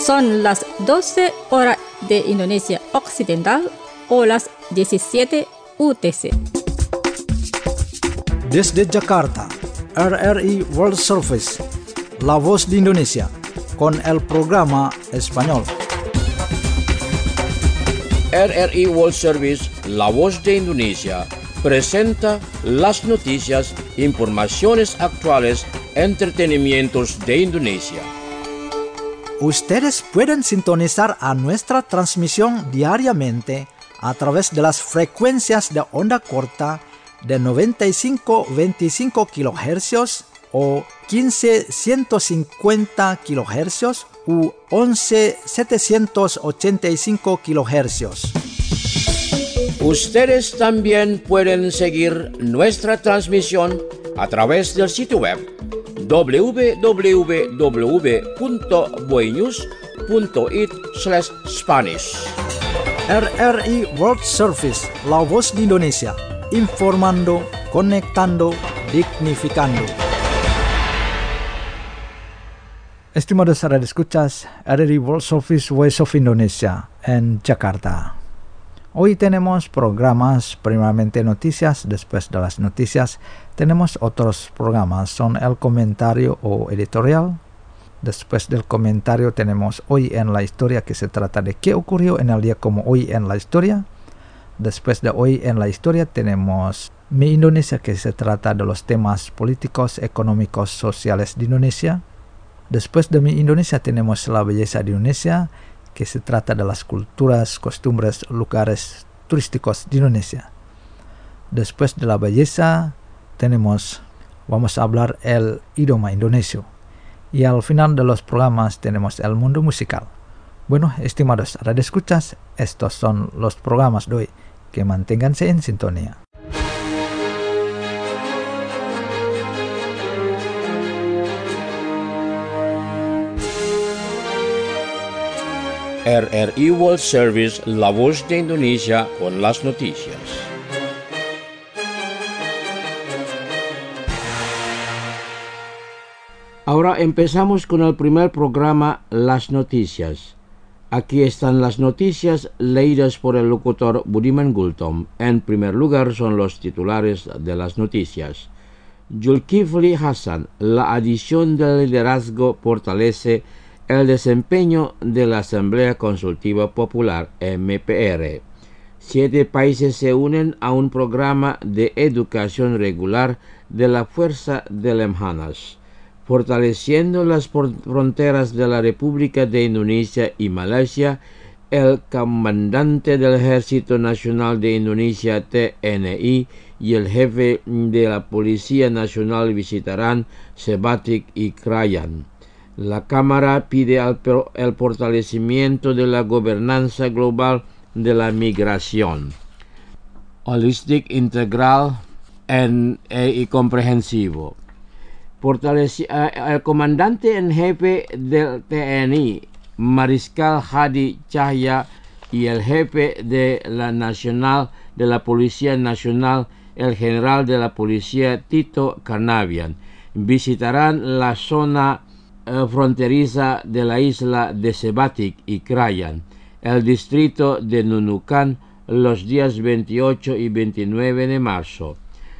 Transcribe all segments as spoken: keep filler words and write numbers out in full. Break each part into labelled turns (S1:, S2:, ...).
S1: Son las doce horas de Indonesia Occidental o las diecisiete U T C.
S2: Desde Jakarta, R R I World Service, La Voz de Indonesia, con el programa español.
S3: R R I World Service, La Voz de Indonesia, presenta las noticias, informaciones actuales, entretenimientos de Indonesia.
S2: Ustedes pueden sintonizar a nuestra transmisión diariamente a través de las frecuencias de onda corta de noventa y cinco punto veinticinco kilohercios o quince punto ciento cincuenta kilohercios u once punto setecientos ochenta y cinco kilohercios.
S3: Ustedes también pueden seguir nuestra transmisión a través del sitio web w w w punto boenews punto it slash Spanish.
S2: R R I World Service, La Voz de Indonesia, informando, conectando, dignificando. Estimados radioescuchas, R R I World Service Voice of Indonesia en Jakarta. Hoy tenemos programas, primeramente noticias, después de las noticias tenemos otros programas, son el comentario o editorial. Después del comentario tenemos Hoy en la Historia, que se trata de qué ocurrió en el día como hoy en la historia. Después de Hoy en la Historia tenemos Mi Indonesia, que se trata de los temas políticos, económicos, sociales de Indonesia. Después de Mi Indonesia tenemos La Belleza de Indonesia, que se trata de las culturas, costumbres, lugares turísticos de Indonesia. Después de la belleza tenemos, vamos a hablar el idioma indonesio. Y al final de los programas tenemos el mundo musical. Bueno, estimados radioescuchas, estos son los programas de hoy. Que manténganse en sintonía.
S3: R R I World Service, La Voz de Indonesia, con las noticias. Ahora empezamos con el primer programa, Las Noticias. Aquí están las noticias leídas por el locutor Budiman Gultom. En primer lugar son los titulares de las noticias. Zulkifli Hasan, la adición del liderazgo fortalece el desempeño de la Asamblea Consultiva Popular, M P R. Siete países se unen a un programa de educación regular de la Fuerza de Lemhanas, fortaleciendo las fronteras de la República de Indonesia y Malasia. El comandante del Ejército Nacional de Indonesia, T N I, y el jefe de la Policía Nacional visitarán Sebatik y Krayan. La Cámara pide el fortalecimiento de la gobernanza global de la migración. Holístico, integral en, e, y comprensivo. Fortaleci- el comandante en jefe del T N I, Mariscal Hadi Cahya, y el jefe de la Nacional de la Policía Nacional, el general de la Policía Tito Karnavian, visitarán la zona fronteriza de la isla de Sebatik y Krayan, el distrito de Nunukan, los días veintiocho y veintinueve de marzo.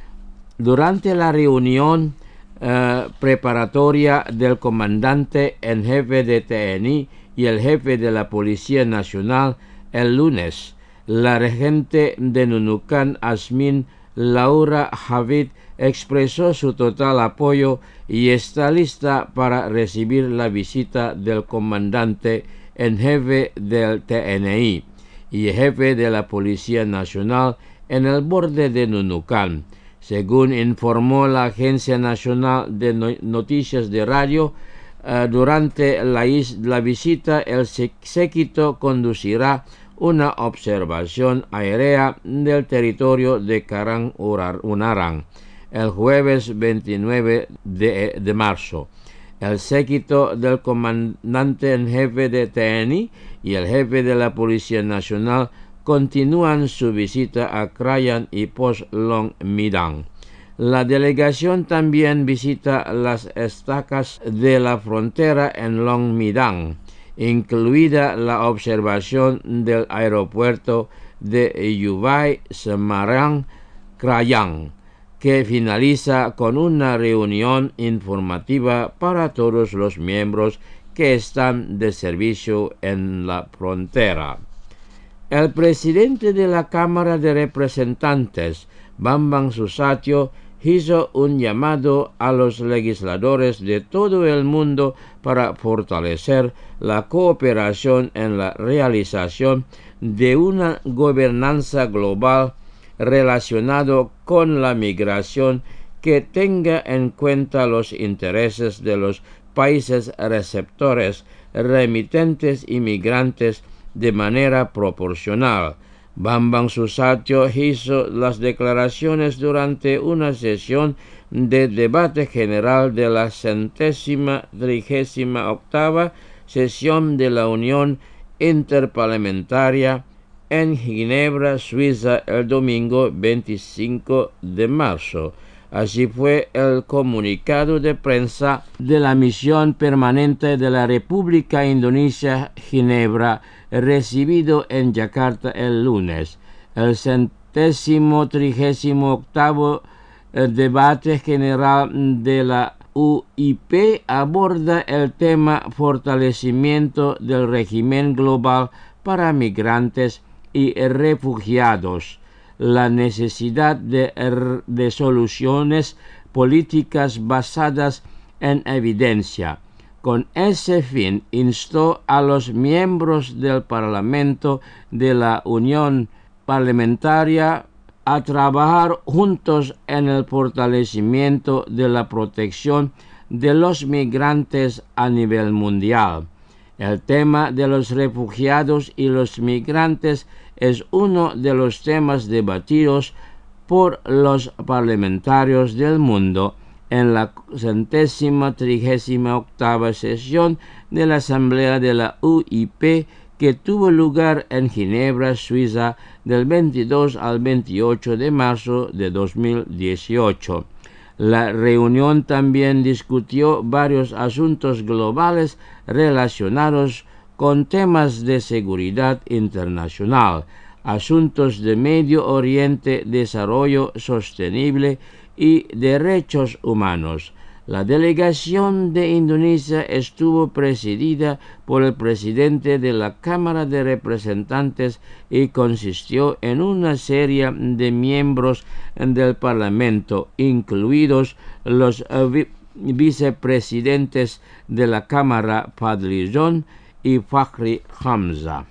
S3: Durante la reunión eh, preparatoria del comandante en jefe de T N I y el jefe de la Policía Nacional el lunes, la regente de Nunukan, Asmin Laura Javid, expresó su total apoyo y está lista para recibir la visita del comandante en jefe del T N I y jefe de la Policía Nacional en el borde de Nunukan. Según informó la Agencia Nacional de Noticias de Radio, uh, durante la, la visita el séquito conducirá una observación aérea del territorio de Karang Unarang el jueves veintinueve de, de marzo. El séquito del comandante en jefe de T N I y el jefe de la Policía Nacional continúan su visita a Krayan y Pos Long Midang. La delegación también visita las estacas de la frontera en Long Midang. incluida la observación del aeropuerto de Yubai Semarang Krayang, que finaliza con una reunión informativa para todos los miembros que están de servicio en la frontera. El presidente de la Cámara de Representantes, Bambang Susatyo, hizo un llamado a los legisladores de todo el mundo para fortalecer la cooperación en la realización de una gobernanza global relacionado con la migración que tenga en cuenta los intereses de los países receptores, remitentes y migrantes de manera proporcional. Bambang Susatyo hizo las declaraciones durante una sesión de debate general de la centésima trigésima octava sesión de la Unión Interparlamentaria en Ginebra, Suiza, el domingo veinticinco de marzo. Así fue el comunicado de prensa de la misión permanente de la República Indonesia Ginebra, recibido en Yakarta el lunes. El centésimo trigésimo octavo debate general de la U I P aborda el tema fortalecimiento del régimen global para migrantes y refugiados, la necesidad de, de soluciones políticas basadas en evidencia. Con ese fin, instó a los miembros del Parlamento de la Unión Parlamentaria a trabajar juntos en el fortalecimiento de la protección de los migrantes a nivel mundial. El tema de los refugiados y los migrantes es uno de los temas debatidos por los parlamentarios del mundo en la centésima trigésima octava sesión de la Asamblea de la U I P que tuvo lugar en Ginebra, Suiza, del veintidós al veintiocho de marzo de dos mil dieciocho. La reunión también discutió varios asuntos globales relacionados con temas de seguridad internacional, asuntos de Medio Oriente, desarrollo sostenible y derechos humanos. La delegación de Indonesia estuvo presidida por el presidente de la Cámara de Representantes y consistió en una serie de miembros del Parlamento, incluidos los vi- vicepresidentes de la Cámara Fadlizon y Fakhri Hamzah.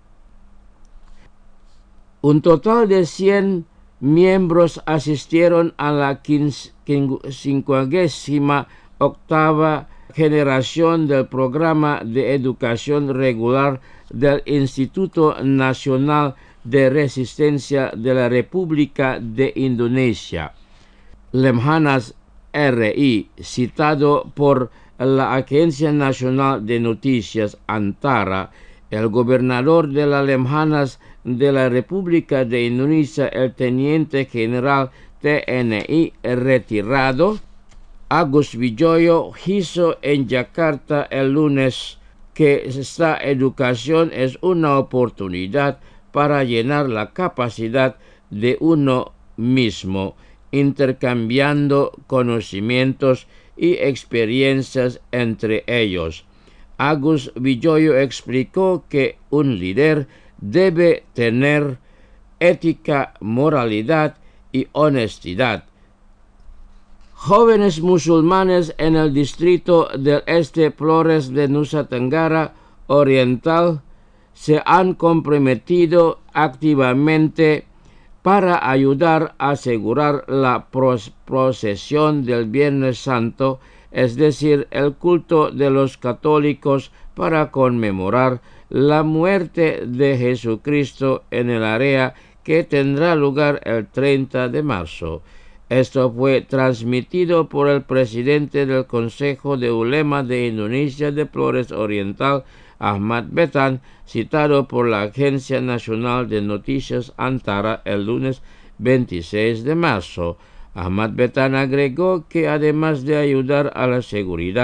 S3: Un total de cien miembros asistieron a la cincuagésima octava generación del programa de educación regular del Instituto Nacional de Resistencia de la República de Indonesia, Lemhanas R I, citado por la Agencia Nacional de Noticias Antara. El gobernador de la Lemhanas de la República de Indonesia, el teniente general T N I retirado, Agus Wijoyo, hizo en Yakarta el lunes que esta educación es una oportunidad para llenar la capacidad de uno mismo, intercambiando conocimientos y experiencias entre ellos. Agus Wijoyo explicó que un líder debe tener ética, moralidad y honestidad. Jóvenes musulmanes en el distrito del Este Flores de Nusa Tenggara Oriental se han comprometido activamente para ayudar a asegurar la procesión del Viernes Santo, es decir, el culto de los católicos para conmemorar la muerte de Jesucristo en el área que tendrá lugar el treinta de marzo. Esto fue transmitido por el presidente del Consejo de Ulema de Indonesia de Flores Oriental, Ahmad Betan, citado por la Agencia Nacional de Noticias Antara el lunes veintiséis de marzo. Ahmad Betan agregó que además de ayudar a la seguridad,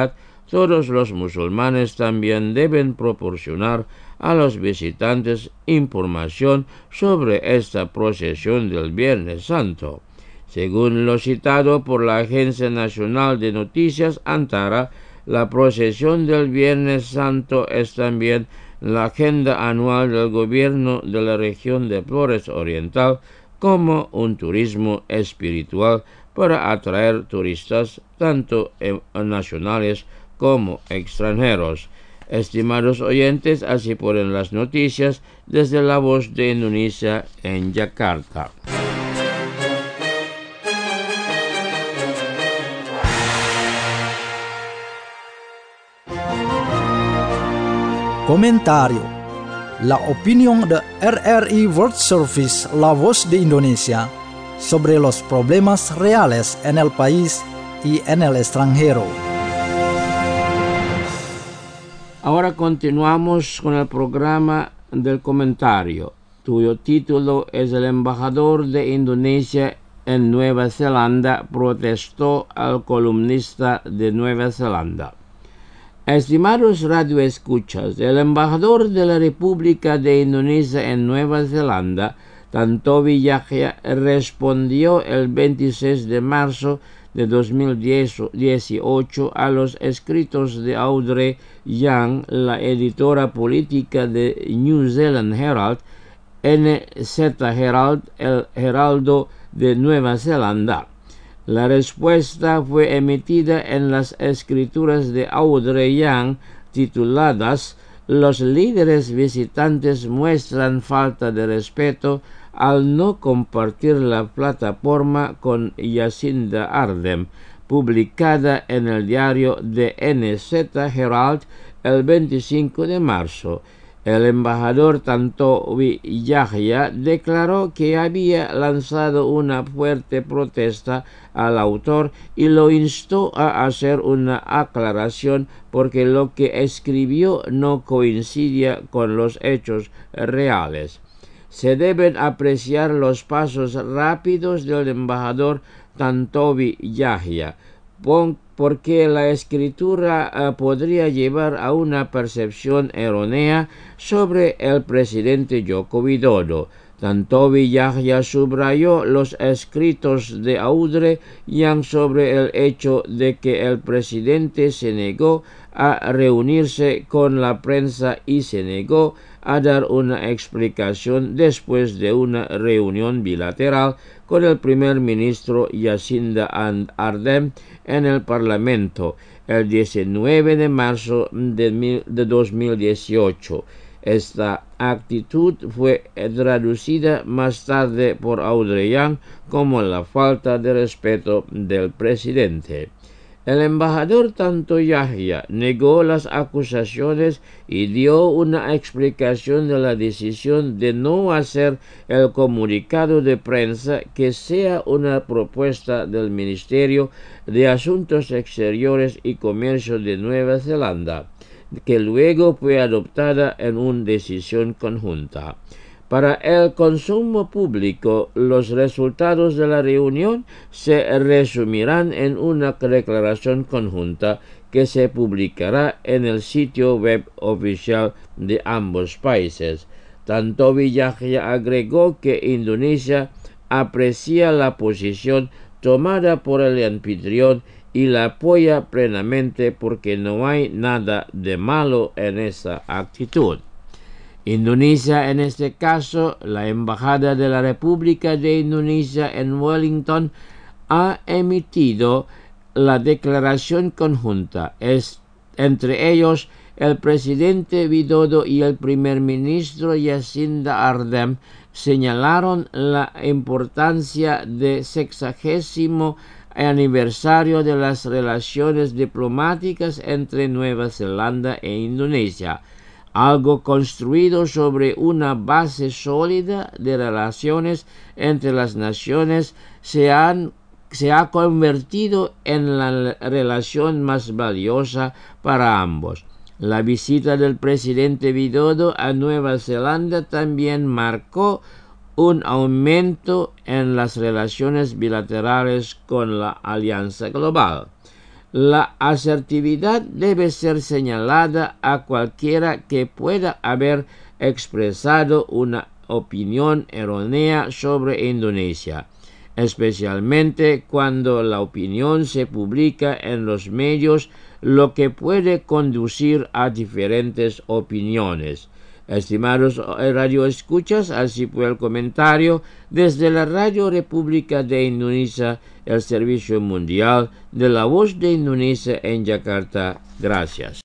S3: todos los musulmanes también deben proporcionar a los visitantes información sobre esta procesión del Viernes Santo. Según lo citado por la Agencia Nacional de Noticias Antara, la procesión del Viernes Santo es también la agenda anual del gobierno de la región de Flores Oriental como un turismo espiritual para atraer turistas tanto nacionales como extranjeros. Estimados oyentes, así ponen las noticias desde La Voz de Indonesia en Yakarta.
S2: Comentario. La opinión de R R I World Service La Voz de Indonesia sobre los problemas reales en el país y en el extranjero.
S3: Ahora continuamos con el programa del comentario, cuyo título es El embajador de Indonesia en Nueva Zelanda protestó al columnista de Nueva Zelanda. Estimados radioescuchas, el embajador de la República de Indonesia en Nueva Zelanda, Tantowi Yahya, respondió el veintiséis de marzo de dos mil dieciocho a los escritos de Audrey Young, la editora política de New Zealand Herald, N Z Herald, el Heraldo de Nueva Zelanda. La respuesta fue emitida en las escrituras de Audrey Young tituladas «Los líderes visitantes muestran falta de respeto al no compartir la plataforma con Jacinda Ardern», publicada en el diario de N Z Herald el veinticinco de marzo. El embajador Tantowi Yahya declaró que había lanzado una fuerte protesta al autor y lo instó a hacer una aclaración porque lo que escribió no coincidía con los hechos reales. Se deben apreciar los pasos rápidos del embajador Tantowi Yahya, porque la escritura uh, podría llevar a una percepción errónea sobre el presidente Joko Widodo. Tantowi Yahya subrayó los escritos de Audrey Young sobre el hecho de que el presidente se negó a reunirse con la prensa y se negó a dar una explicación después de una reunión bilateral con el primer ministro Jacinda Ardern en el Parlamento el diecinueve de marzo de dos mil dieciocho. Esta actitud fue traducida más tarde por Audrey Young como la falta de respeto del presidente. El embajador Tantowi Yahya negó las acusaciones y dio una explicación de la decisión de no hacer el comunicado de prensa que sea una propuesta del Ministerio de Asuntos Exteriores y Comercio de Nueva Zelanda, que luego fue adoptada en una decisión conjunta. Para el consumo público, los resultados de la reunión se resumirán en una declaración conjunta que se publicará en el sitio web oficial de ambos países. Tantowi Yahya agregó que Indonesia aprecia la posición tomada por el anfitrión y la apoya plenamente porque no hay nada de malo en esa actitud. Indonesia, en este caso, la Embajada de la República de Indonesia en Wellington, ha emitido la declaración conjunta. Es, entre ellos, el presidente Widodo y el primer ministro Jacinda Ardern señalaron la importancia del sexagésimo aniversario de las relaciones diplomáticas entre Nueva Zelanda e Indonesia, algo construido sobre una base sólida de relaciones entre las naciones, se, han, se ha convertido en la relación más valiosa para ambos. La visita del presidente Widodo a Nueva Zelanda también marcó un aumento en las relaciones bilaterales con la Alianza Global. La asertividad debe ser señalada a cualquiera que pueda haber expresado una opinión errónea sobre Indonesia, especialmente cuando la opinión se publica en los medios, lo que puede conducir a diferentes opiniones. Estimados radioescuchas, así fue el comentario desde la Radio República de Indonesia, el Servicio Mundial de la Voz de Indonesia en Yakarta. Gracias.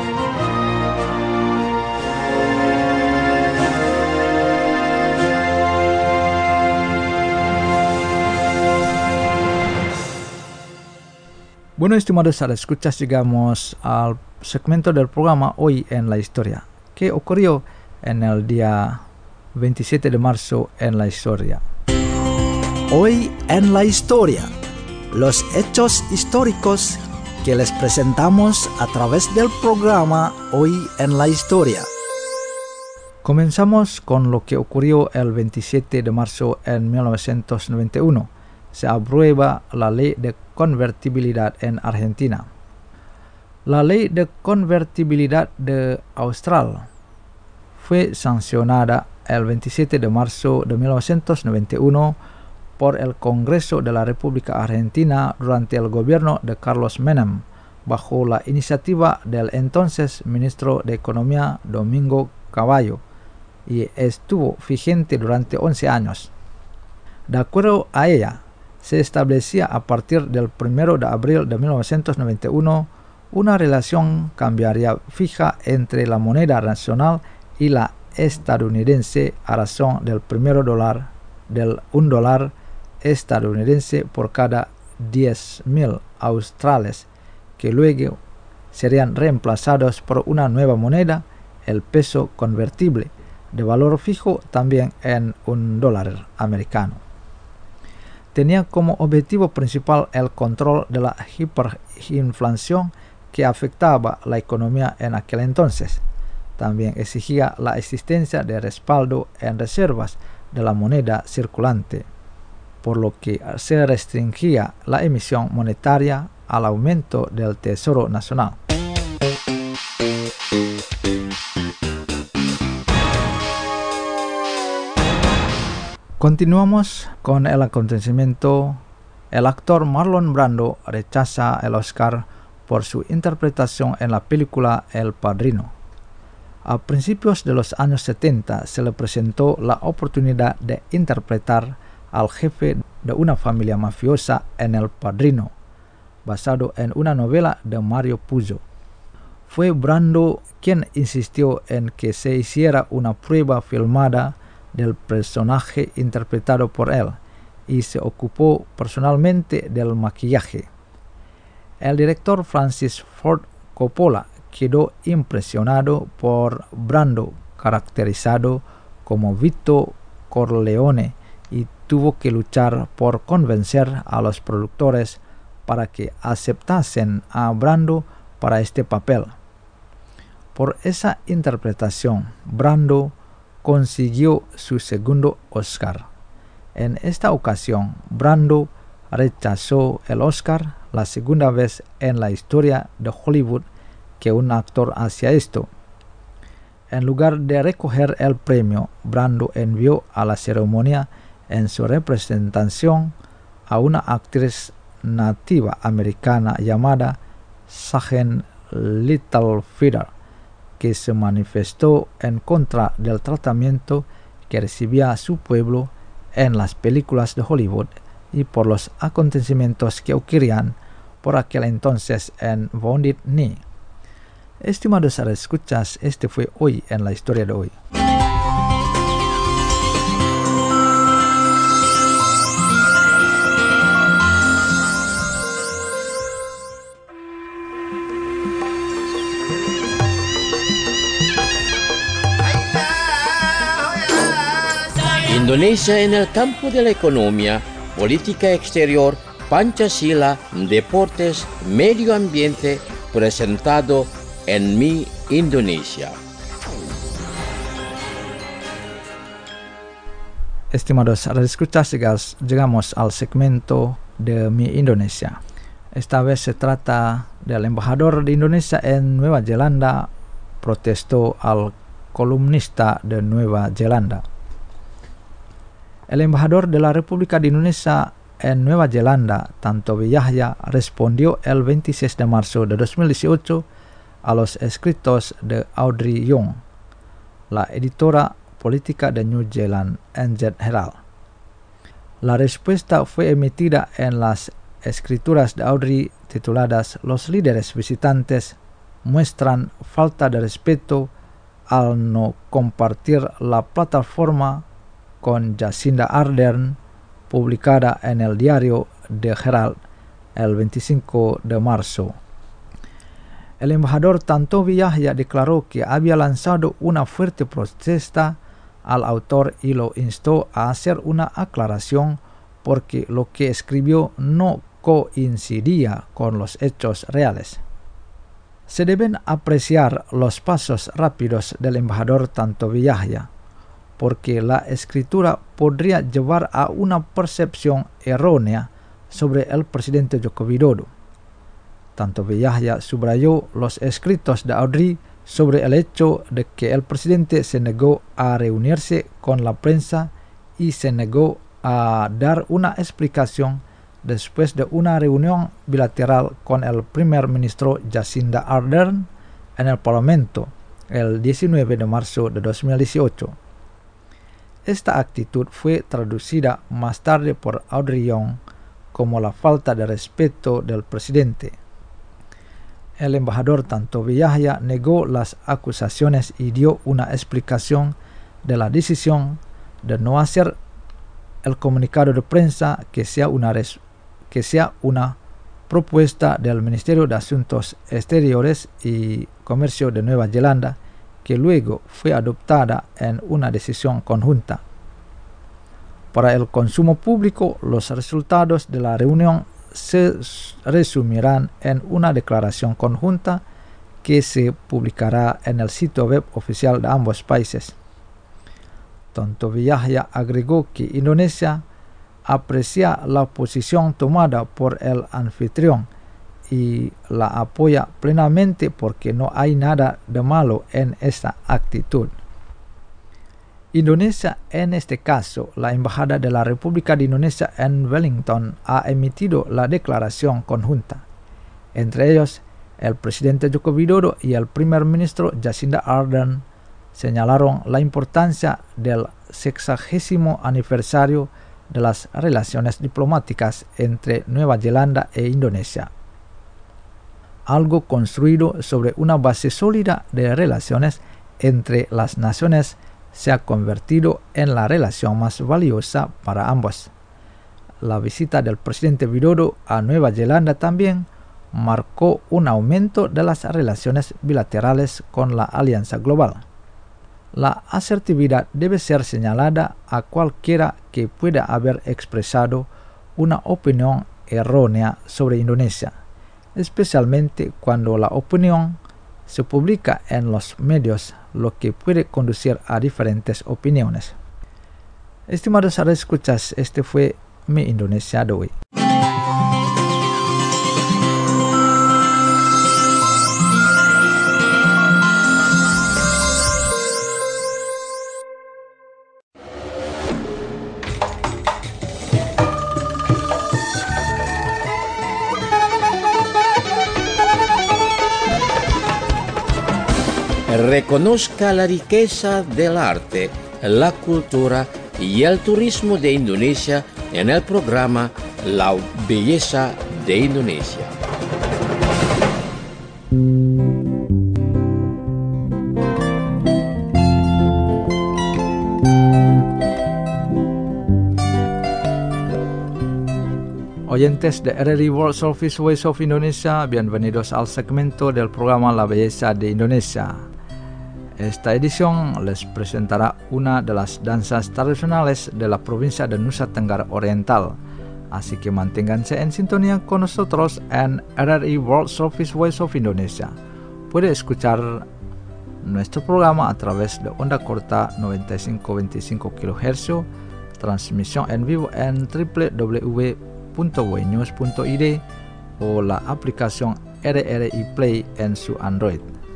S2: Bueno, estimados escuchas, llegamos al segmento del programa Hoy en la Historia, que ocurrió en el día veintisiete de marzo en la historia.
S4: Hoy en la Historia, los hechos históricos que les presentamos a través del programa Hoy en la Historia.
S2: Comenzamos con lo que ocurrió el veintisiete de marzo en mil novecientos noventa y uno. Se aprueba la ley de convertibilidad en Argentina. La ley de convertibilidad de Austral fue sancionada el veintisiete de marzo de mil novecientos noventa y uno por el Congreso de la República Argentina durante el gobierno de Carlos Menem, bajo la iniciativa del entonces ministro de Economía Domingo Cavallo, y estuvo vigente durante once años. De acuerdo a ella, se establecía a partir del primero de abril de mil novecientos noventa y uno una relación cambiaria fija entre la moneda nacional y la estadounidense a razón del primero dólar del un dólar estadounidense por cada diez mil australes, que luego serían reemplazados por una nueva moneda, el peso convertible, de valor fijo también en un dólar americano. Tenía como objetivo principal el control de la hiperinflación que afectaba la economía en aquel entonces. También exigía la existencia de respaldo en reservas de la moneda circulante, por lo que se restringía la emisión monetaria al aumento del Tesoro Nacional. Continuamos con el acontecimiento. El actor Marlon Brando rechaza el Oscar por su interpretación en la película El Padrino. A principios de los años setenta se le presentó la oportunidad de interpretar al jefe de una familia mafiosa en El Padrino, basado en una novela de Mario Puzo. Fue Brando quien insistió en que se hiciera una prueba filmada del personaje interpretado por él y se ocupó personalmente del maquillaje. El director Francis Ford Coppola quedó impresionado por Brando, caracterizado como Vito Corleone, y tuvo que luchar por convencer a los productores para que aceptasen a Brando para este papel. Por esa interpretación, Brando consiguió su segundo Oscar. En esta ocasión, Brando rechazó el Oscar, la segunda vez en la historia de Hollywood que un actor hacía esto. En lugar de recoger el premio, Brando envió a la ceremonia en su representación a una actriz nativa americana llamada Sargent Littlefeather, que se manifestó en contra del tratamiento que recibía su pueblo en las películas de Hollywood y por los acontecimientos que ocurrían por aquel entonces en Wounded Knee. Estimados escuchas, este fue Hoy en la Historia de hoy.
S3: Indonesia en el campo de la economía, política exterior, Pancasila, deportes, medio ambiente, presentado en Mi Indonesia.
S2: Estimados escuchas, llegamos al segmento de Mi Indonesia. Esta vez se trata del embajador de Indonesia en Nueva Zelanda, protestó al columnista de Nueva Zelanda. El embajador de la República de Indonesia en Nueva Zelanda, Tantowi Yahya, respondió el veintiséis de marzo de dos mil dieciocho a los escritos de Audrey Young, la editora política de New Zealand N Z Herald. La respuesta fue emitida en las escrituras de Audrey tituladas "Los líderes visitantes muestran falta de respeto al no compartir la plataforma con Jacinda Ardern", publicada en el diario The Herald el veinticinco de marzo. El embajador Tantowi Yahya declaró que había lanzado una fuerte protesta al autor y lo instó a hacer una aclaración porque lo que escribió no coincidía con los hechos reales. Se deben apreciar los pasos rápidos del embajador Tantowi Yahya, porque la escritura podría llevar a una percepción errónea sobre el presidente Joko Widodo. Tantowi Yahya subrayó los escritos de Audrey sobre el hecho de que el presidente se negó a reunirse con la prensa y se negó a dar una explicación después de una reunión bilateral con el primer ministro Jacinda Ardern en el Parlamento el diecinueve de marzo de dos mil dieciocho. Esta actitud fue traducida más tarde por Audrey Young como la falta de respeto del presidente. El embajador Tantowi Yahya negó las acusaciones y dio una explicación de la decisión de no hacer el comunicado de prensa que sea una, res, que sea una propuesta del Ministerio de Asuntos Exteriores y Comercio de Nueva Zelanda, que luego fue adoptada en una decisión conjunta. Para el consumo público, los resultados de la reunión se resumirán en una declaración conjunta que se publicará en el sitio web oficial de ambos países. Tantowi Yahya agregó que Indonesia aprecia la posición tomada por el anfitrión y la apoya plenamente porque no hay nada de malo en esta actitud. Indonesia, en este caso, la Embajada de la República de Indonesia en Wellington, ha emitido la declaración conjunta. Entre ellos, el presidente Joko Widodo y el primer ministro Jacinda Ardern señalaron la importancia del sexagésimo aniversario de las relaciones diplomáticas entre Nueva Zelanda e Indonesia, algo construido sobre una base sólida de relaciones entre las naciones se ha convertido en la relación más valiosa para ambos. La visita del presidente Widodo a Nueva Zelanda también marcó un aumento de las relaciones bilaterales con la Alianza Global. La asertividad debe ser señalada a cualquiera que pueda haber expresado una opinión errónea sobre Indonesia, especialmente cuando la opinión se publica en los medios, lo que puede conducir a diferentes opiniones. Estimados radioescuchas, este fue Mi Indonesia de hoy.
S3: Reconozca la riqueza del arte, la cultura y el turismo de Indonesia en el programa La Belleza de Indonesia.
S2: Oyentes de R R I World Service Voice of Indonesia, bienvenidos al segmento del programa La Belleza de Indonesia. Esta edición les presentará una de las danzas tradicionales de la provincia de Nusa Tenggara Oriental. Así que manténganse en sintonía con nosotros en R R I World Service Voice of Indonesia. Puede escuchar nuestro programa a través de onda corta noventa y cinco punto veinticinco kilohercios, transmisión en vivo en doble u doble u doble u punto w news punto i d o la aplicación R R I Play en su Android.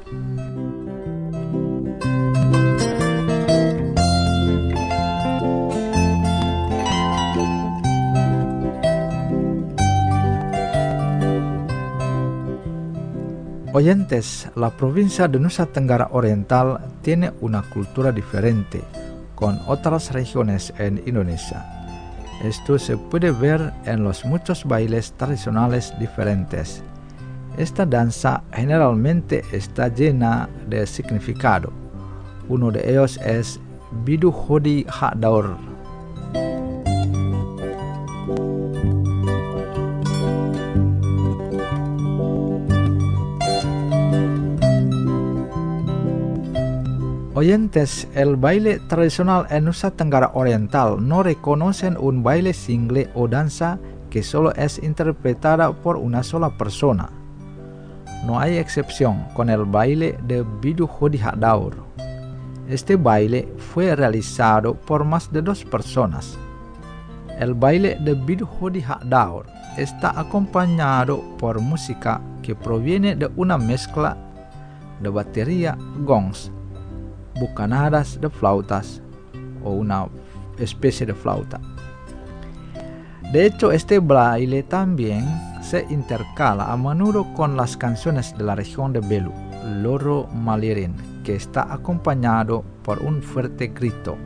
S2: Oyentes, la provincia de Nusa Tenggara Oriental tiene una cultura diferente con otras regiones en Indonesia. Esto se puede ver en los muchos bailes tradicionales diferentes. Esta danza generalmente está llena de significado. Uno de ellos es Bidu Hodi Hak Daur. Oyentes, el baile tradicional en Nusa Tenggara Oriental no reconocen un baile single o danza que solo es interpretada por una sola persona. No hay excepción con el baile de Bidu Hodi Hak Daur. Este baile fue realizado por más de dos personas. El baile de Bidu Hodi Hak Daur está acompañado por música que proviene de una mezcla de batería, gongs, bucanadas de flautas o una especie de flauta. De hecho, este baile también se intercala a menudo con las canciones de la región de Belu, Loro Malirin, que está acompañado por un fuerte grito.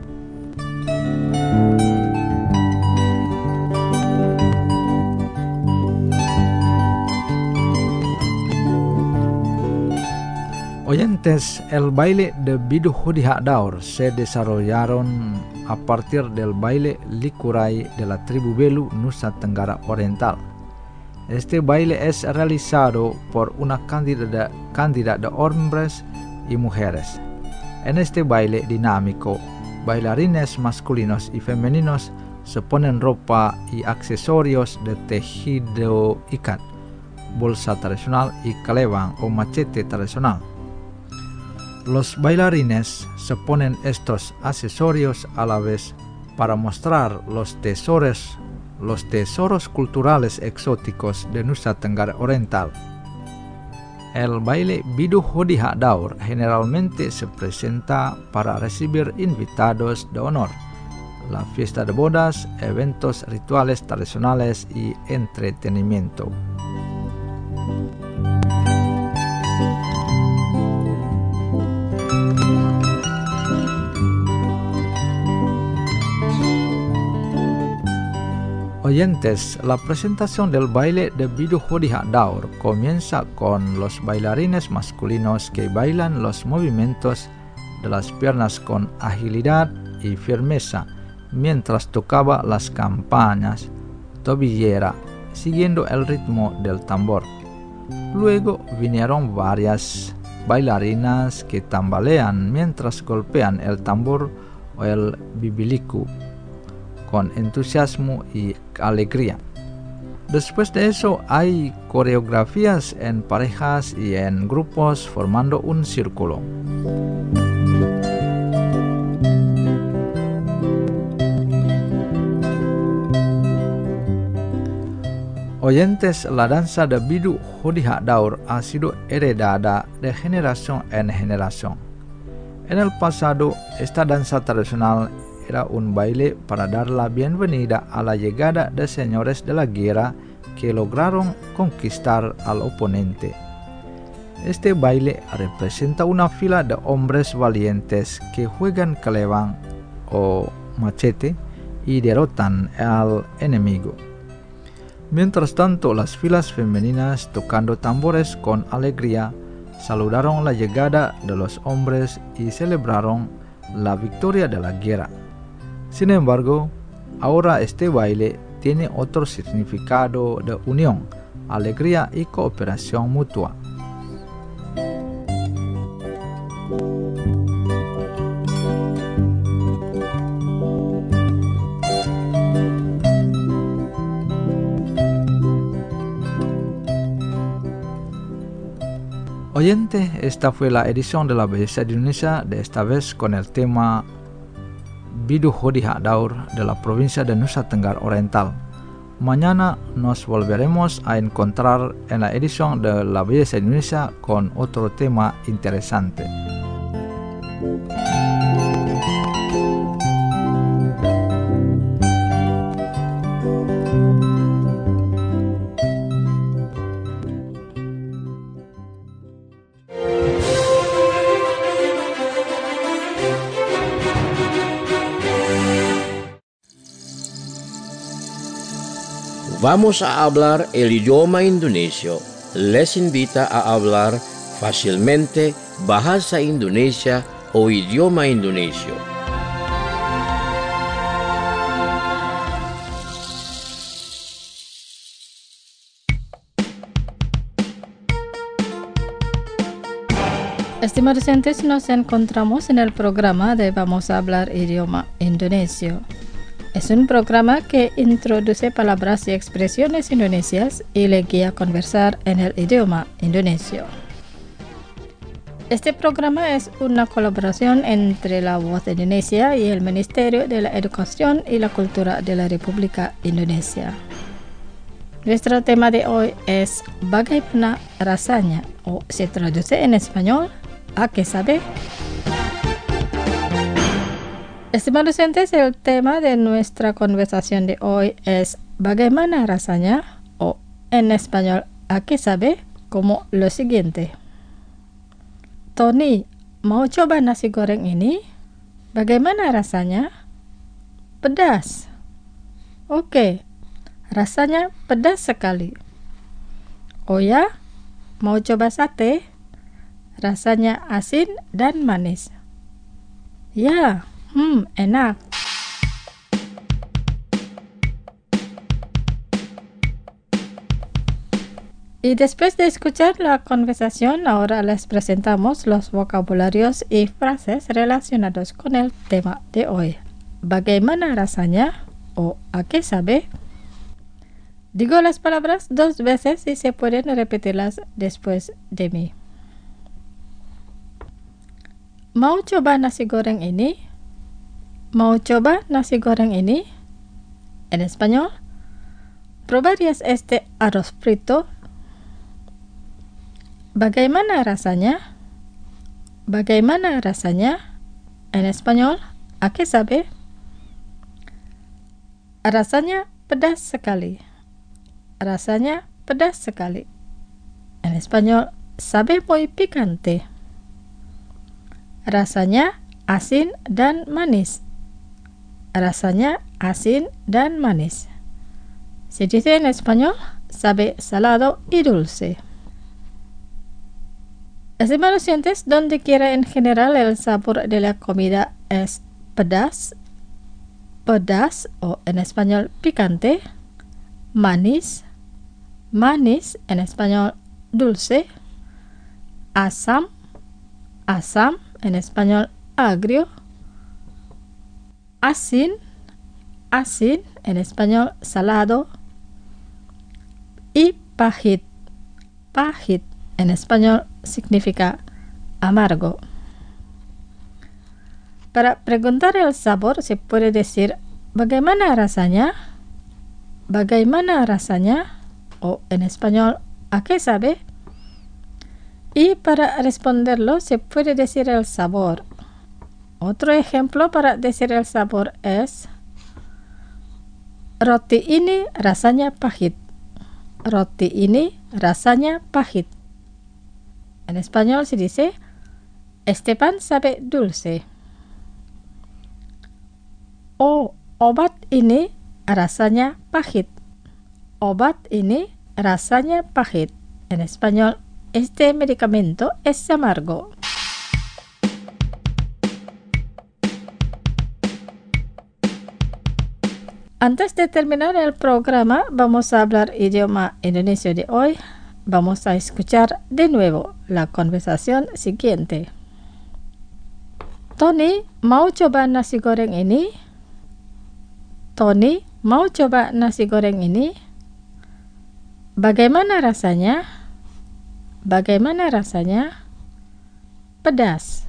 S2: Oyentes, el baile de Bidu Hodi Hak Daur se desarrollaron a partir del baile Likurai de la tribu Belu, Nusa Tenggara Oriental. Este baile es realizado por una cantidad, cantidad de hombres y mujeres. En este baile dinámico, bailarines masculinos y femeninos se ponen ropa y accesorios de tejido ikat, bolsa tradicional y kalewang o machete tradicional. Los bailarines se ponen estos accesorios a la vez para mostrar los tesoros, los tesoros culturales exóticos de Nusa Tenggara Oriental. El baile Bidu Hodi Hak Daur generalmente se presenta para recibir invitados de honor, la fiesta de bodas, eventos rituales tradicionales y entretenimiento. Oyentes, la presentación del baile de Bidu Hodi Hak Daur comienza con los bailarines masculinos que bailan los movimientos de las piernas con agilidad y firmeza mientras tocaba las campanas tobillera siguiendo el ritmo del tambor. Luego vinieron varias bailarinas que tambalean mientras golpean el tambor o el bibiliku con entusiasmo y alegría. Después de eso hay coreografías en parejas y en grupos formando un círculo. Oyentes, la danza de Bidu Hodi Hak Daur ha sido heredada de generación en generación. En el pasado, esta danza tradicional era un baile para dar la bienvenida a la llegada de señores de la guerra que lograron conquistar al oponente. Este baile representa una fila de hombres valientes que juegan kalewang o machete y derrotan al enemigo. Mientras tanto, las filas femeninas tocando tambores con alegría saludaron la llegada de los hombres y celebraron la victoria de la guerra. Sin embargo, ahora este baile tiene otro significado de unión, alegría y cooperación mutua. Oyente, esta fue la edición de la Belleza de Indonesia, de esta vez con el tema Bidu Hodi Hak Daur de la provincia de Nusa Tenggara Oriental. Mañana nos volveremos a encontrar en la edición de La Belleza Indonesia con otro tema interesante.
S3: Vamos a hablar el idioma indonesio. Les invita a hablar fácilmente bahasa Indonesia o idioma indonesio.
S1: Estimados oyentes, nos encontramos en el programa de Vamos a hablar idioma indonesio. Es un programa que introduce palabras y expresiones indonesias y le guía a conversar en el idioma indonesio. Este programa es una colaboración entre La Voz de Indonesia y el Ministerio de la Educación y la Cultura de la República Indonesia. Nuestro tema de hoy es bagaimana rasanya, o se traduce en español, ¿a qué sabe? Estimados oyentes, el tema de nuestra conversación de hoy es bagaimana rasanya, o en español, ¿a qué sabe? Como lo siguiente. Tony, mau coba nasi goreng ini? Bagaimana rasanya? Pedas. Oke, rasanya pedas sekali. Oh ya, mau coba sate? Rasanya asin dan manis. Ya. Hmm, enak. Y después de escuchar la conversación, ahora les presentamos los vocabularios y frases relacionados con el tema de hoy. Bagaimana rasanya, o ¿a qué sabe? Digo las palabras dos veces y se pueden repetirlas después de mí. Mau coba nasi goreng ini? ¿Mau coba nasi goreng ini? En español, ¿probarías este arroz frito? Bagaimana rasanya? Bagaimana rasanya? En español, ¿a qué sabe? Rasanya pedas sekali. Rasanya pedas sekali. En español, sabe muy picante. Rasanya asin dan manis. Rasanya asin dan manis. Se dice en español, sabe salado y dulce. Estimados oyentes, donde quiera en general el sabor de la comida es pedas, pedas o en español picante, manis, manis en español dulce, asam, asam en español agrio, asin, asin en español salado, y pahit, pahit en español significa amargo. Para preguntar el sabor se puede decir bagaimana rasanya, bagaimana rasanya, o en español ¿a qué sabe? Y para responderlo se puede decir el sabor. Otro ejemplo para decir el sabor es roti ini rasanya pahit. Roti ini rasanya pahit. En español se dice este pan sabe dulce. Oh, obat ini rasanya pahit. Obat ini rasanya pahit. En español, este medicamento es amargo. Antes de terminar el programa, vamos a hablar idioma indonesio de hoy. Vamos a escuchar de nuevo la conversación siguiente. Tony, mau coba nasi goreng ini? Tony, mau coba nasi goreng ini? Bagaimana rasanya? Bagaimana rasanya? Pedas.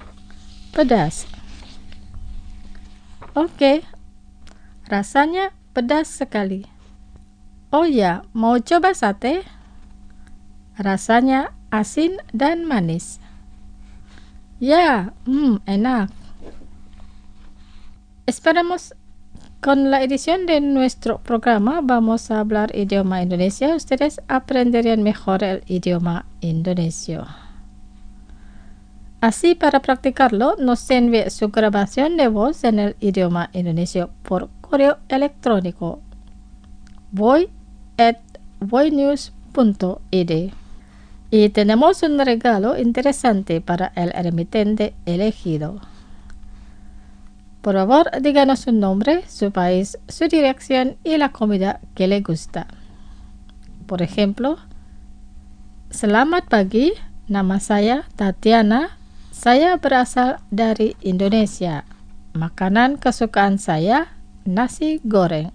S1: Pedas. Oke. Rasanya pedas sekali. Oh ya, mau coba sate? Rasanya asin dan manis. Ya, hmm, enak. Esperamos con la edición de nuestro programa vamos a hablar idioma Indonesia. Ustedes aprenderían mejor el idioma indonesio. Así, para practicarlo, nos envíe su grabación de voz en el idioma indonesio por correo electrónico voy at voinews punto i d. Y tenemos un regalo interesante para el remitente elegido. Por favor, díganos su nombre, su país, su dirección y la comida que le gusta. Por ejemplo, selamat pagi, nama saya Tatiana. Saya berasal dari Indonesia. Makanan kesukaan saya, nasi goreng.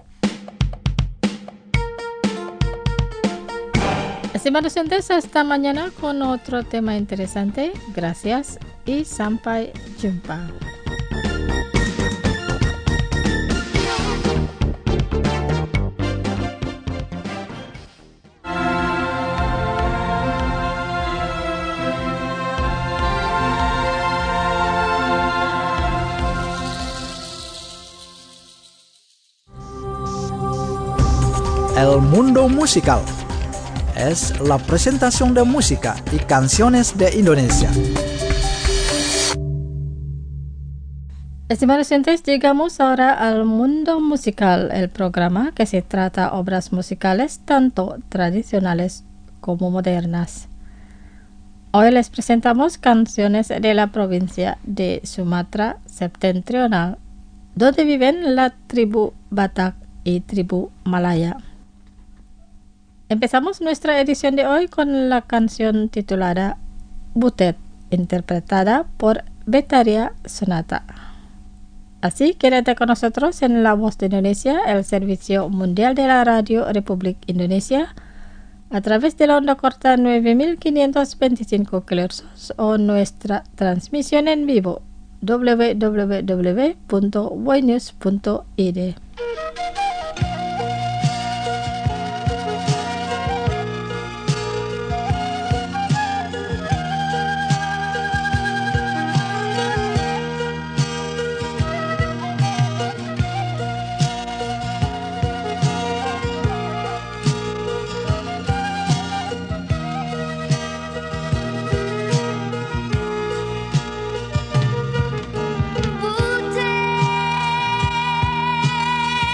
S1: Estimados oyentes, hasta mañana con otro tema interesante. Gracias y sampai jumpa.
S4: El mundo musical es la presentación de música y canciones de Indonesia.
S1: Estimados oyentes, llegamos ahora al mundo musical, el programa que se trata obras musicales tanto tradicionales como modernas. Hoy les presentamos canciones de la provincia de Sumatra Septentrional, donde viven la tribu Batak y tribu Malaya. Empezamos nuestra edición de hoy con la canción titulada Butet, interpretada por Betharia Sonata. Así, quédate con nosotros en La Voz de Indonesia, el servicio mundial de la Radio Republik Indonesia, a través de la onda corta nueve mil quinientos veinticinco kilohertz o nuestra transmisión en vivo w w w punto voinews punto i d.
S5: Butet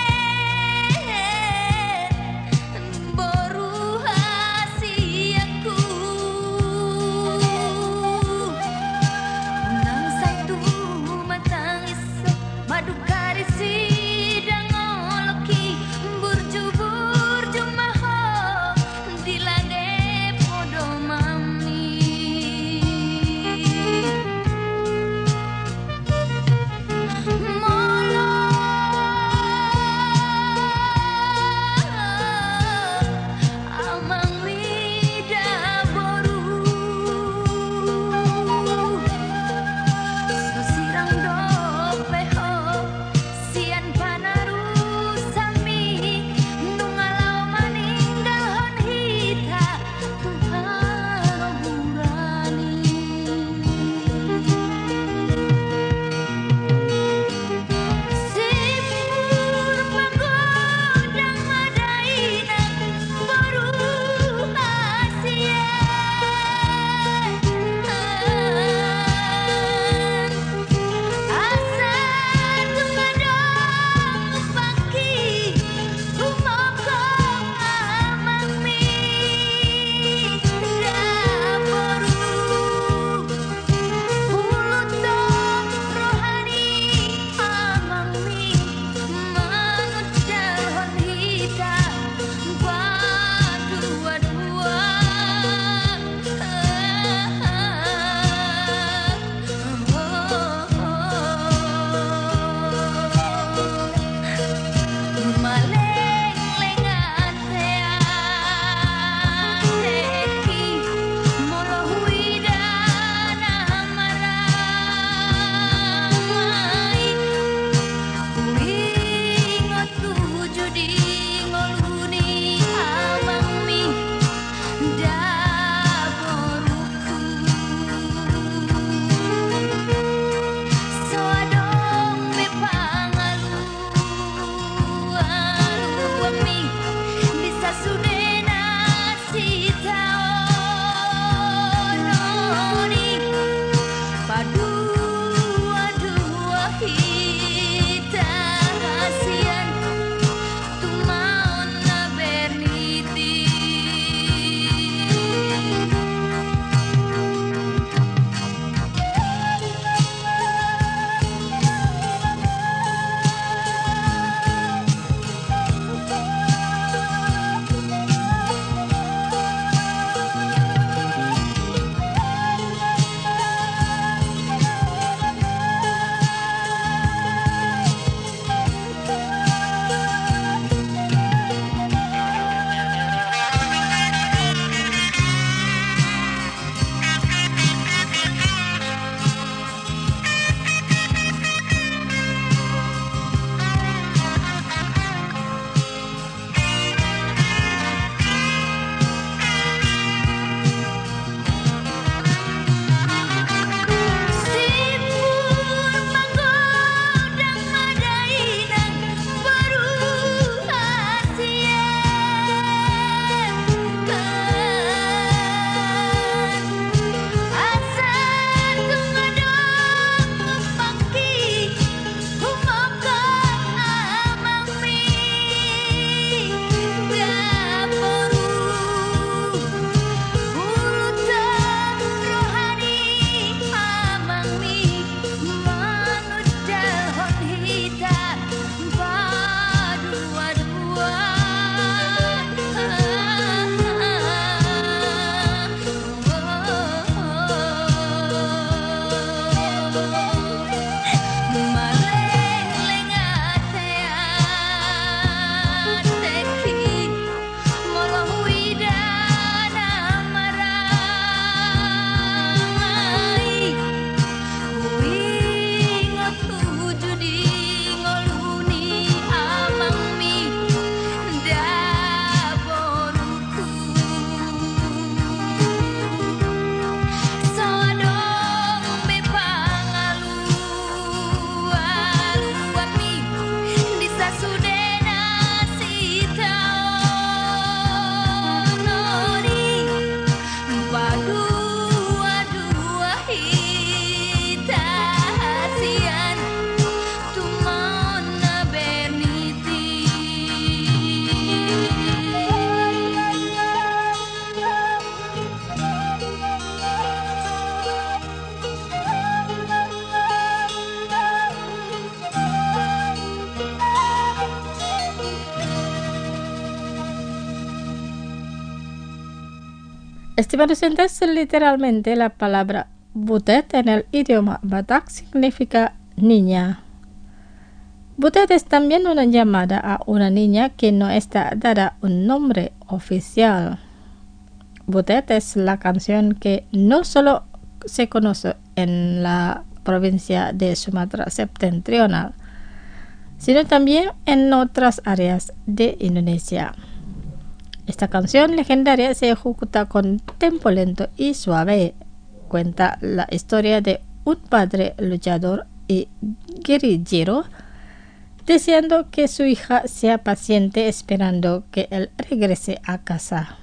S1: Estimados oyentes, literalmente la palabra Butet en el idioma Batak significa niña. Butet es también una llamada a una niña que no está dada un nombre oficial. Butet es la canción que no solo se conoce en la provincia de Sumatra Septentrional, sino también en otras áreas de Indonesia. Esta canción legendaria se ejecuta con tempo lento y suave. Cuenta la historia de un padre luchador y guerrillero deseando que su hija sea paciente esperando que él regrese a casa.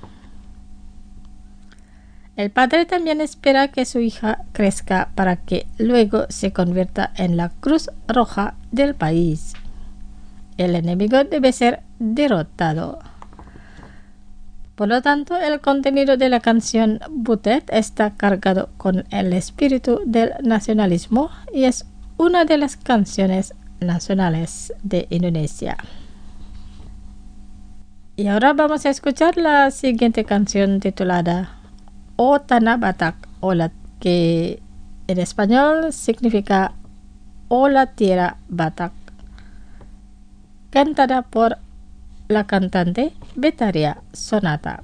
S1: El padre también espera que su hija crezca para que luego se convierta en la Cruz Roja del país. El enemigo debe ser derrotado. Por lo tanto, el contenido de la canción Butet está cargado con el espíritu del nacionalismo y es una de las canciones nacionales de Indonesia. Y ahora vamos a escuchar la siguiente canción titulada O Tanah Batak, o la, que en español significa O la Tierra Batak, cantada por la cantante Betharia Sonata.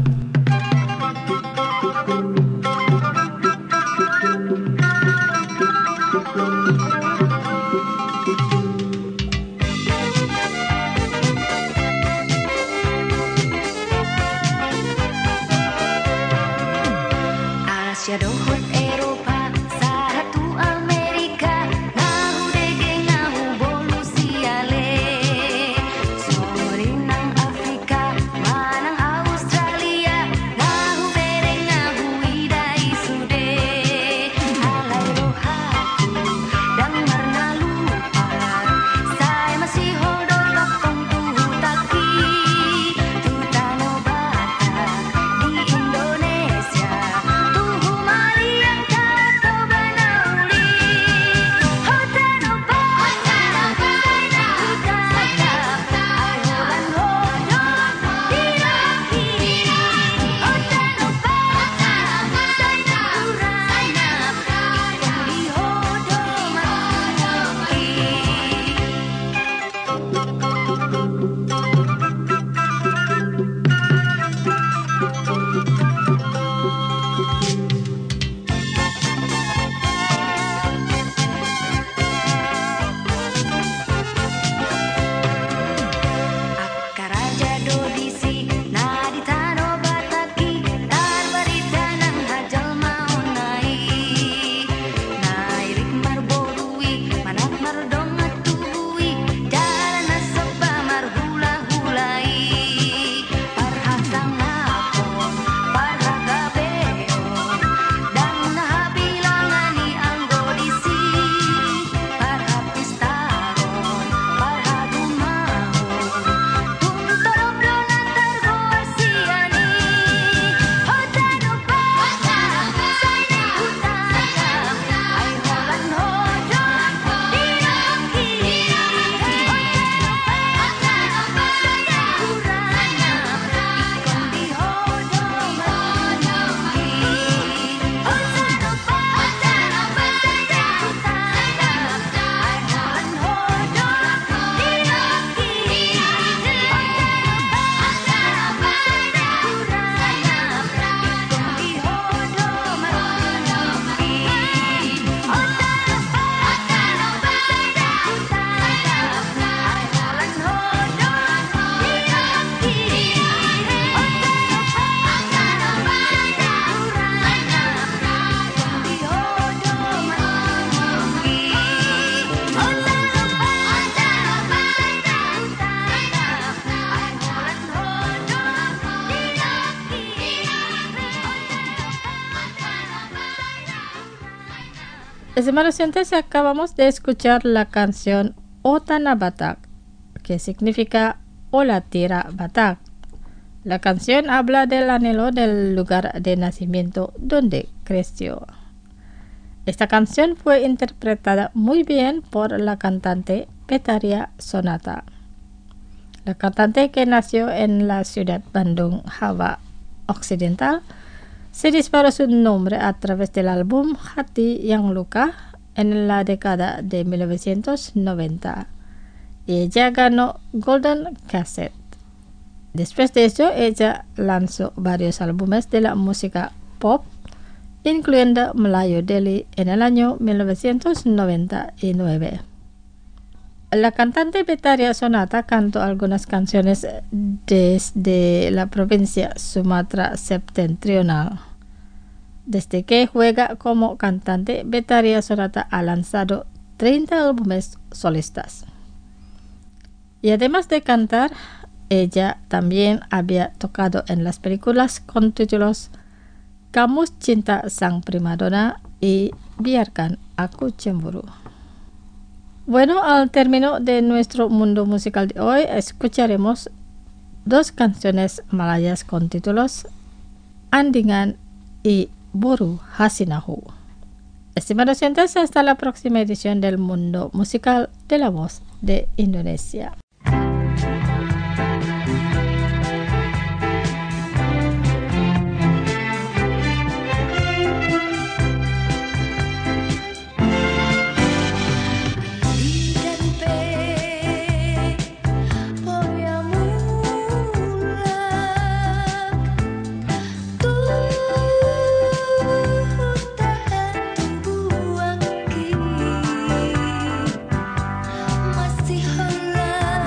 S5: Asia dohot Eropa satu Amerika nahu dege nahu bolusi ale sorinang Afrika manang Australia nahu dege nahu idai sude alai rohatu dan marna lupa saya masih hodor bakong tuhu taki tutano Batak di Indonesia.
S1: Estimados oyentes, acabamos de escuchar la canción O Tanah Batak, que significa O la Tierra Batak. La canción habla del anhelo del lugar de nacimiento donde creció. Esta canción fue interpretada muy bien por la cantante Betharia Sonata. La cantante, que nació en la ciudad Bandung, Java Occidental, Se disparó su nombre a través del álbum Hati Yang Luka en la década de mil novecientos noventa y ella ganó Golden Cassette. Después de eso, ella lanzó varios álbumes de la música pop, incluyendo Melayu Deli en el año mil novecientos noventa y nueve. La cantante Betharia Sonata cantó algunas canciones desde la provincia Sumatra Septentrional. Desde que juega como cantante, Betharia Sonata ha lanzado treinta álbumes solistas. Y además de cantar, ella también había tocado en las películas con títulos Kamu Cinta Sang Primadona y Biarkan Aku Cemburu. Bueno, al término de nuestro mundo musical de hoy, escucharemos dos canciones malayas con títulos Andingan y Boru Hasinahu. Estimados oyentes, hasta la próxima edición del mundo musical de La Voz de Indonesia.
S5: Masih hola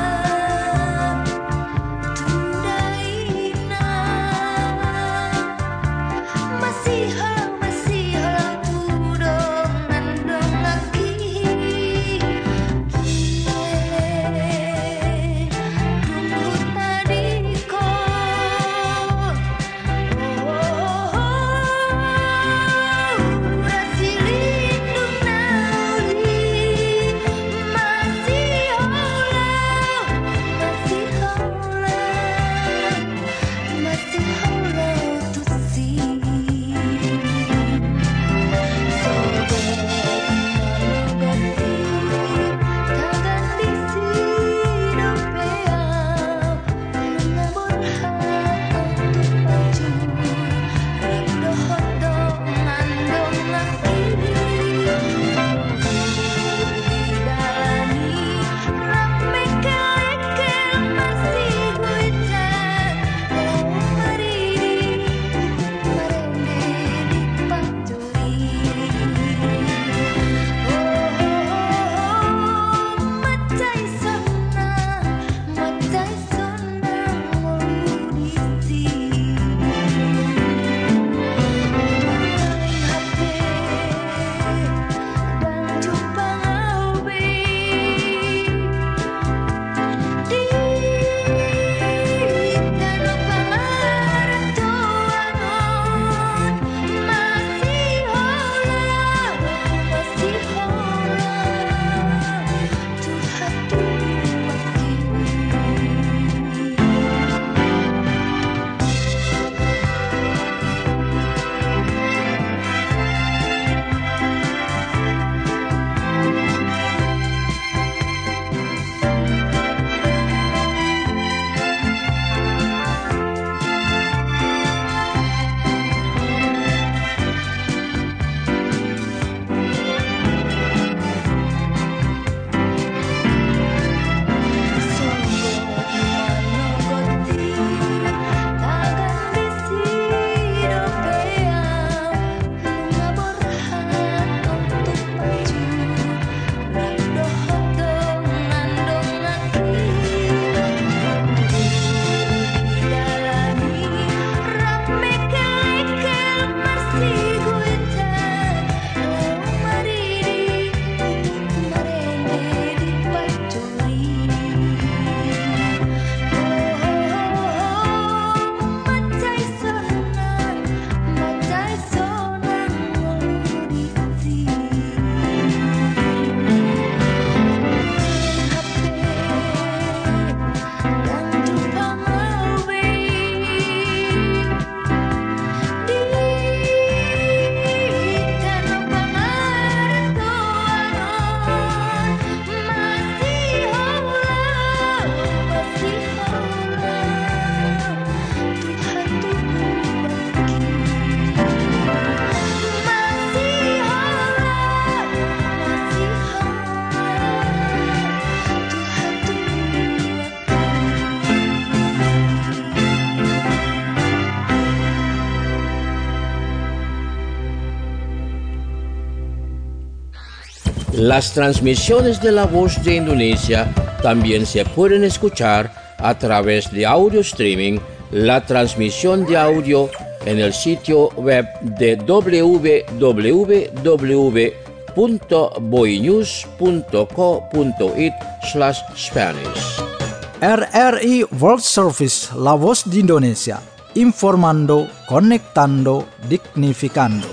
S3: Las transmisiones de La Voz de Indonesia también se pueden escuchar a través de audio streaming, la transmisión de audio en el sitio web de doble u doble u doble u punto boinews punto co punto it slash Spanish.
S4: R R I World Service La Voz de Indonesia, informando, conectando, dignificando.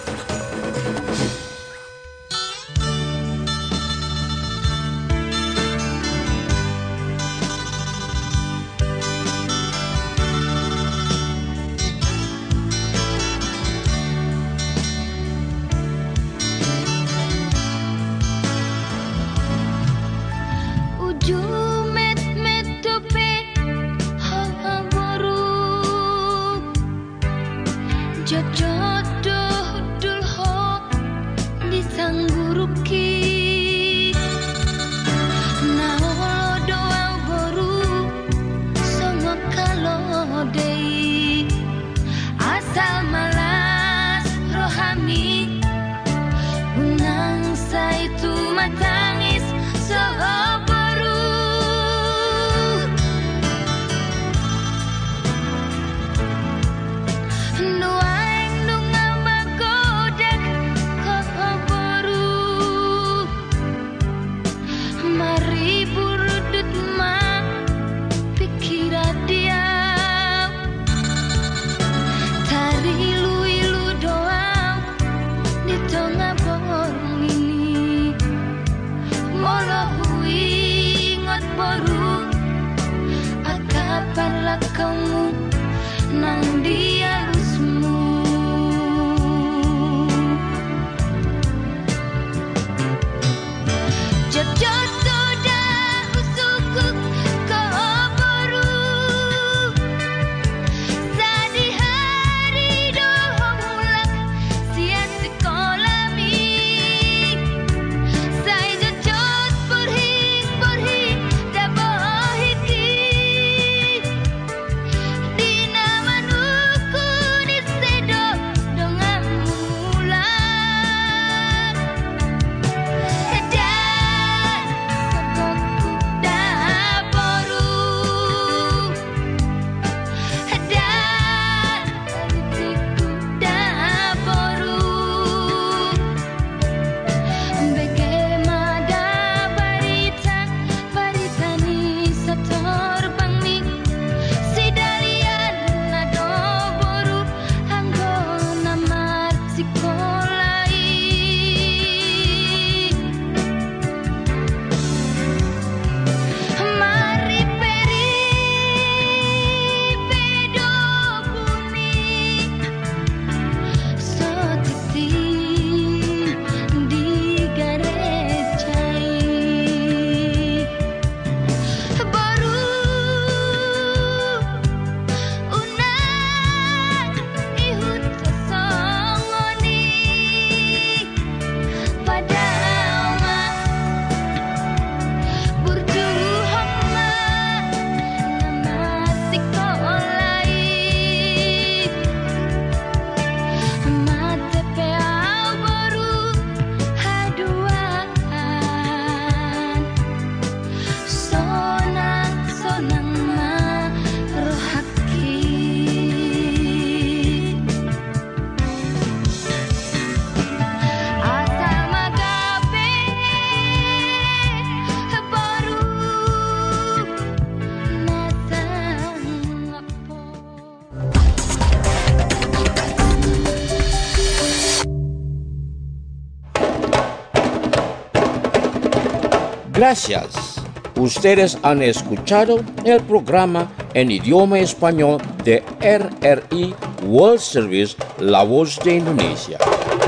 S3: Gracias. Ustedes han escuchado el programa en idioma español de R R I World Service La Voz de Indonesia.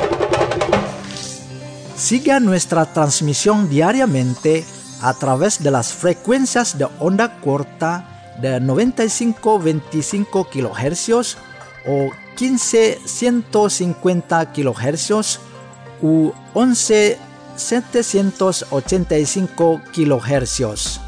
S4: Siga nuestra transmisión diariamente a través de las frecuencias de onda corta de noventa y cinco punto veinticinco kilohercios o quince mil ciento cincuenta kilohercios u once mil setecientos ochenta y cinco kilohercios.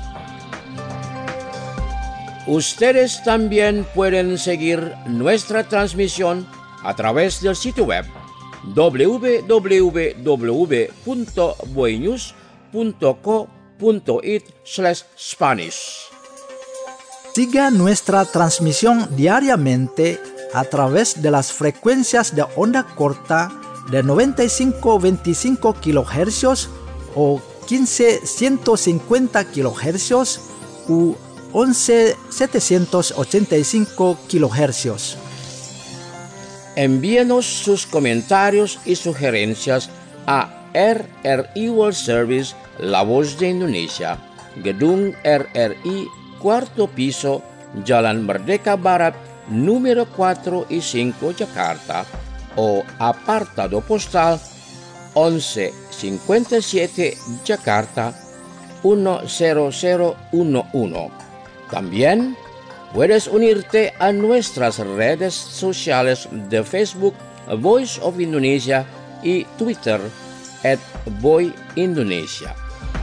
S3: Ustedes también pueden seguir nuestra transmisión a través del sitio web w w w punto boynews punto co punto it slash Spanish.
S4: Siga nuestra transmisión diariamente a través de las frecuencias de onda corta de noventa y cinco punto veinticinco kilohercios o quince mil ciento cincuenta kilohercios u once mil setecientos ochenta y cinco kilohercios.
S3: Envíenos sus comentarios y sugerencias a R R I World Service, La Voz de Indonesia, Gedung R R I, cuarto piso, Jalan Merdeka Barat, número cuatro y cinco, Jakarta, o apartado postal once cincuenta y siete, Jakarta, uno cero cero uno uno. También puedes unirte a nuestras redes sociales de Facebook, Voice of Indonesia, y Twitter, at Voy Indonesia.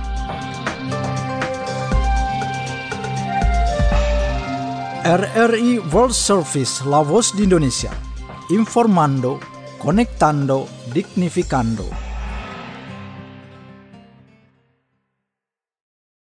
S4: R R I World Service, La Voz de Indonesia, informando, conectando, dignificando.